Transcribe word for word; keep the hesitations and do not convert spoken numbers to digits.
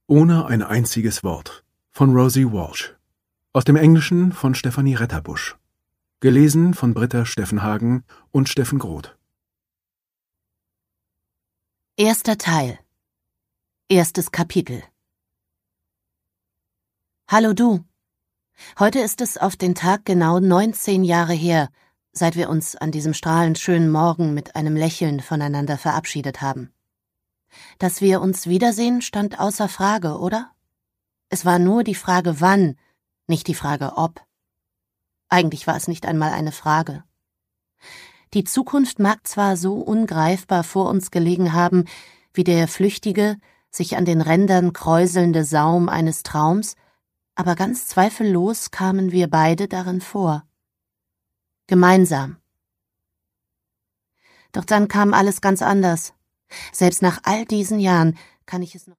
Ohne ein einziges Wort von Rosie Walsh. Aus dem Englischen von Stefanie Retterbusch. Gelesen von Britta Steffenhagen und Steffen Groth. Erster Teil. Erstes Kapitel. Hallo du. Heute ist es auf den Tag genau neunzehn Jahre her, seit wir uns an diesem strahlend schönen Morgen mit einem Lächeln voneinander verabschiedet haben. Dass wir uns wiedersehen, stand außer Frage, oder? Es war nur die Frage wann, nicht die Frage ob. Eigentlich war es nicht einmal eine Frage. Die Zukunft mag zwar so ungreifbar vor uns gelegen haben, wie der flüchtige, sich an den Rändern kräuselnde Saum eines Traums, aber ganz zweifellos kamen wir beide darin vor. Gemeinsam. Doch dann kam alles ganz anders. Selbst nach all diesen Jahren kann ich es noch